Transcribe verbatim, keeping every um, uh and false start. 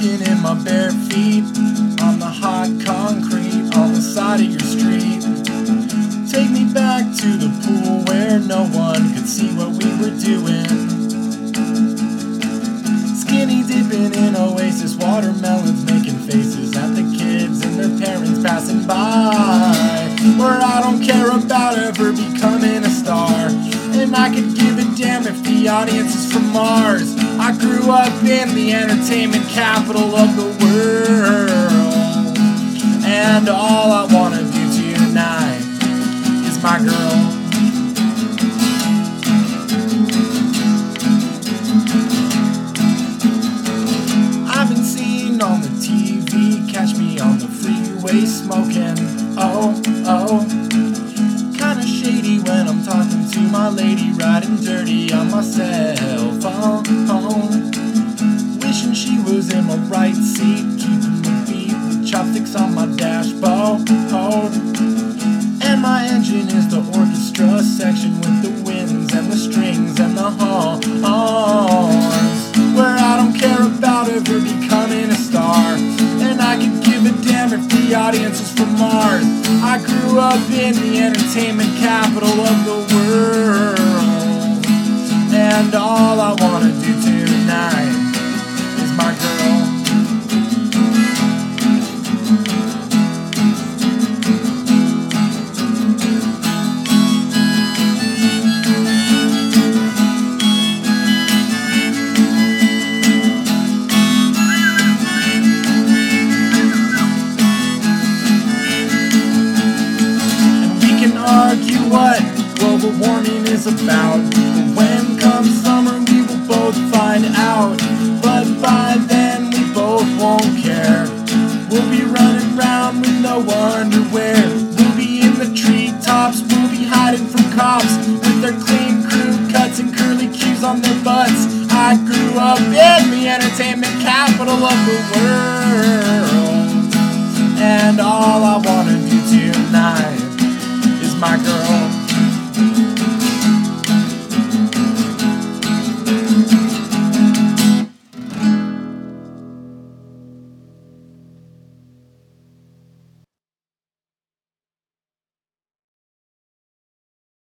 walking in my bare feet on the hot concrete on the side of your street. Take me back to the pool where no one could see what we were doing. Skinny dipping in Oasis watermelons, making faces at the kids and their parents passing by. Where I don't care about ever becoming a star, and I could give a damn if the audience is from Mars. I grew up in the entertainment capital of the world, and all I wanna do tonight is my girl. I've been seen on the T V, catch me on the freeway smoking. Oh, oh, kinda shady when I'm talking to my lady, riding dirty on my cell phone. Wishing she was in my right seat, keeping the beat with chopsticks on my dashboard. And my engine is the orchestra section with the winds and the strings and the horns, where I don't care about ever becoming a star, and I could give a damn if the audience is from Mars. I grew up in the entertainment capital of the world, and all I wanna do tonight is my girl. Argue what global warming is about, but when comes summer we will both find out. But by then we both won't care. We'll be running around with no underwear. We'll be in the treetops, we'll be hiding from cops with their clean crew cuts and curly cues on their butts. I grew up in the entertainment capital of the world, and all I wanna do tonight is my girl.